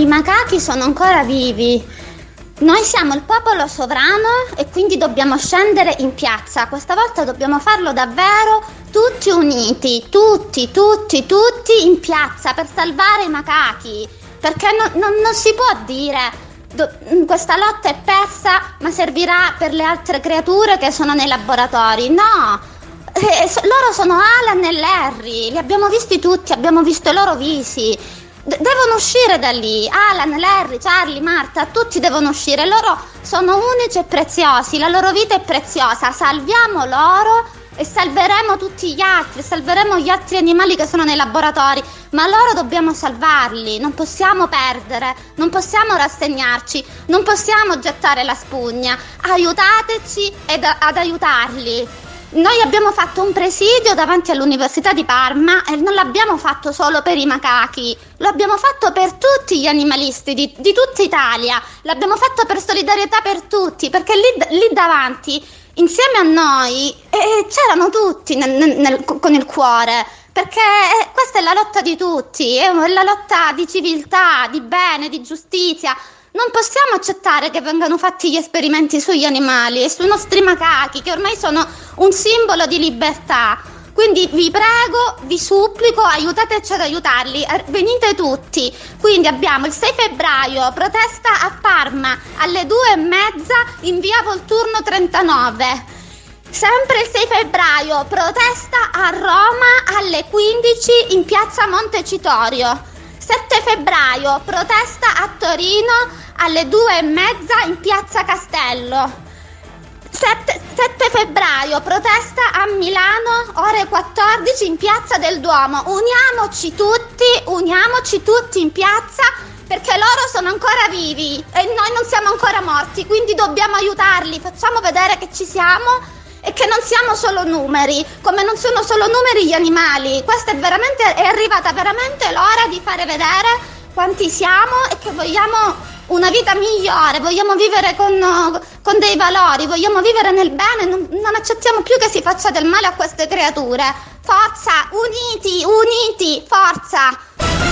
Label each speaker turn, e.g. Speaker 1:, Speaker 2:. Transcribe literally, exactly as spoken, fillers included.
Speaker 1: i macachi sono ancora vivi. Noi siamo il popolo sovrano e quindi dobbiamo scendere in piazza. Questa volta dobbiamo farlo davvero tutti uniti, tutti, tutti, tutti in piazza per salvare i macachi. Perché no, no, non si può dire do, questa lotta è persa ma servirà per le altre creature che sono nei laboratori. No, eh, so, loro sono Alan e Larry, li abbiamo visti tutti, abbiamo visto i loro visi. Devono uscire da lì. Alan, Larry, Charlie, Marta, tutti devono uscire. Loro sono unici e preziosi, la loro vita è preziosa. Salviamo loro e salveremo tutti gli altri, salveremo gli altri animali che sono nei laboratori, ma loro dobbiamo salvarli, non possiamo perdere, non possiamo rassegnarci, non possiamo gettare la spugna. Aiutateci ed a- ad aiutarli. Noi abbiamo fatto un presidio davanti all'Università di Parma e non l'abbiamo fatto solo per i macachi, lo abbiamo fatto per tutti gli animalisti di, di tutta Italia, l'abbiamo fatto per solidarietà per tutti, perché lì, lì davanti, insieme a noi, eh, c'erano tutti nel, nel, nel, con il cuore, perché questa è la lotta di tutti, è la lotta di civiltà, di bene, di giustizia. Non possiamo accettare che vengano fatti gli esperimenti sugli animali e sui nostri macachi, che ormai sono un simbolo di libertà. Quindi vi prego, vi supplico, aiutateci ad aiutarli, venite tutti. Quindi abbiamo il sei febbraio, protesta a Parma alle due e mezza in via Volturno trentanove. Sempre il sei febbraio, protesta a Roma alle quindici in piazza Montecitorio. sette febbraio, protesta a Torino alle due e mezza in piazza Castello. sette febbraio, protesta a Milano ore quattordici in piazza del Duomo. Uniamoci tutti, uniamoci tutti in piazza, perché loro sono ancora vivi e noi non siamo ancora morti, quindi dobbiamo aiutarli. Facciamo vedere che ci siamo e che non siamo solo numeri, come non sono solo numeri gli animali. Questa è veramente, è arrivata veramente l'ora di fare vedere quanti siamo e che vogliamo una vita migliore, vogliamo vivere con, con dei valori, vogliamo vivere nel bene, non, non accettiamo più che si faccia del male a queste creature. Forza, uniti, uniti, forza!